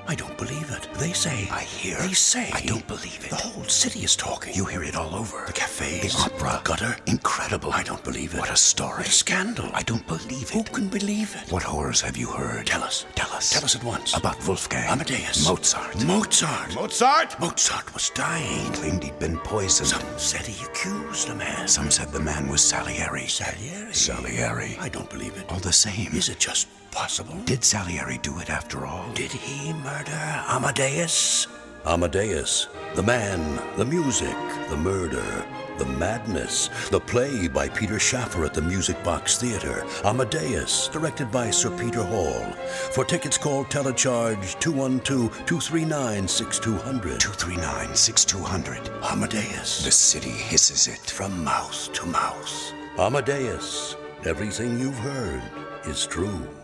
I don't believe it. They say. I hear. They say. I don't believe it. The whole city is talking. You hear it all over. The cafes. The opera. The gutter. Incredible. I don't believe it. What a story. What a scandal. I don't believe it. Who can believe it? What horrors have you heard? Tell us. Tell us. Tell us at once. About Wolfgang. Amadeus. Mozart. Mozart. Mozart? Mozart was dying. He claimed he'd been poisoned. Some said he accused the man. Some said the man was Salieri. Salieri. Salieri. I don't believe it. All the same. Is it just possible? Did Salieri do it after all? Did he murder Amadeus? Amadeus, the man, the music, the murder, the madness, the play by Peter Schaffer at the Music Box Theater. Amadeus, directed by Sir Peter Hall. For tickets, call Telecharge 212-239-6200. 239-6200. Amadeus. The city hisses it. From mouth to mouth. Amadeus. Everything you've heard is true.